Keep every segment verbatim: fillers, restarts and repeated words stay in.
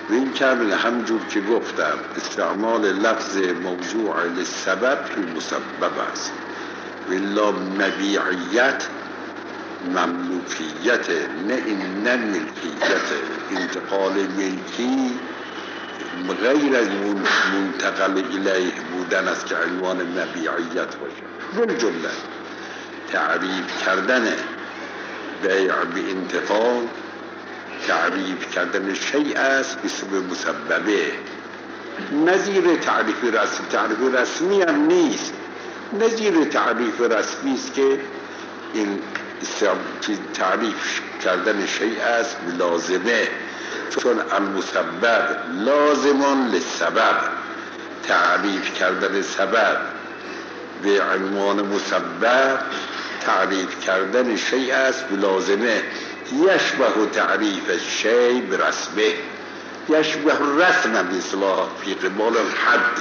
و این کامل همجور که گفتم استعمال لفظ موضوع للسبب فی المسبب است ولا مبیعیت مملوکیت، نه این نه ملکیت. انتقال ملکی غیر از منتقل الیه بودن است که عنوان مبیعیت باشه. بالجمله تعریف کردن بیع به انتقال تعریف کردن شیء است بسبب مسببه، نظیر تعریف رسمی. تعریف رسمی هم نیست، نظیر تعریف رسمی است که این تعریف کردن شیء است لازمه، چون المسبب لازمان للسبب. تعریف کردن سبب به عنوان مسبب تعریف کردن شیء است لازمه. یشبه تعریف الشیء برسمه، یشبه رسم باصطلاح فی قبال الحد.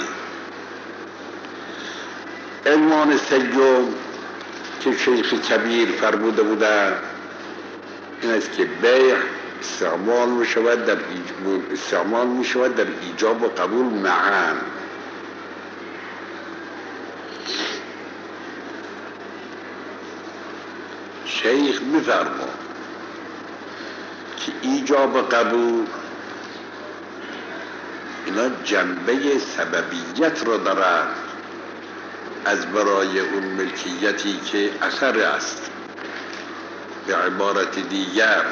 عنوان سیوم که شیخ کبیر فرموده بودند این است که بیع استعمال می شود در استعمال می شود در ایجاب و قبول معا. شیخ می‌فرماید که ایجاب و قبول اینا جنبه سببیت را دارند از برای اون ملکیتی که اثر است. به عبارت دیگر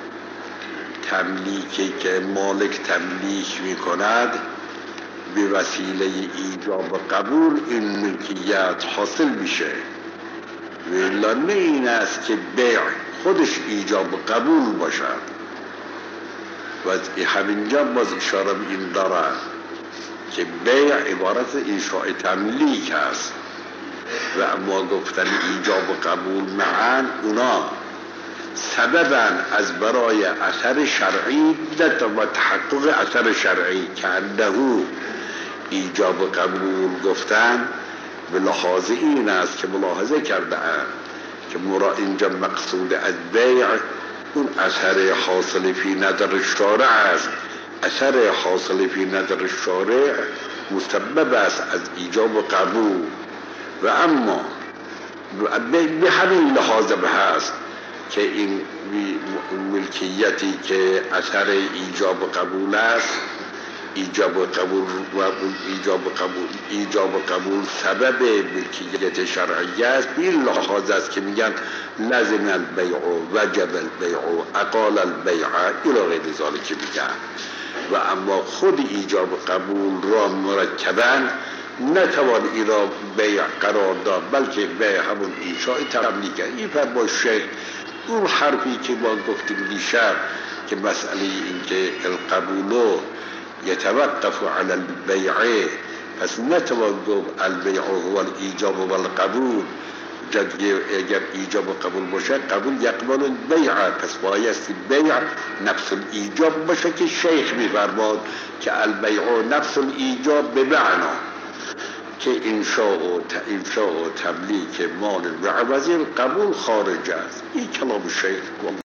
تملیکی که مالک تملیک می کند به وسیله ایجاب و قبول این ملکیت حاصل میشه. ولی نه این است که بیع خودش ایجاب و قبول باشد. و همینجا باز اشاره به این دارد که بیع عبارت انشاء تملیک است و اما گفتن ایجاب و قبول معا اونا سببن از برای اثر شرعی و تحقق اثر شرعی که انده ایجاب و قبول گفتن به لحاظ این است که ملاحظه کرده اند که مرا اینجا مقصود از بیع اون اثر حاصل فی نظر شارع است. اثر حاصل فی نظر شارع مسبب است از ایجاب و قبول و اما به همین لحاظ به هست که این ملکیتی که اثر ایجاب و قبول است ایجاب و قبول و ایجاب و قبول ایجاب و قبول سبب ملکیت شرعی است. به این لحاظ است که میگن لازم البیع وجب البیع اقال البیع الی غیر ذلک میگن. و اما خود ایجاب و قبول را مرکبا نتوان این را بیع قرار داد، بلکه بیع همون انشاء تملیک. این فرمای شیخ اون حرفی که ما گفتیم دیشب که مسئله این که القبول یتوقف علی البیع، پس نتوان گفت البیع هو الایجاب و القبول. اگر ایجاب و قبول باشه قبول یقبل البیع، پس بایستی بیع نفس الایجاب باشه که شیخ می‌فرماد که البیع نفس الایجاب به معنا که انشاء و انشاء و تملیک مال و عوضی قبول خارج است. این کلام شیخ.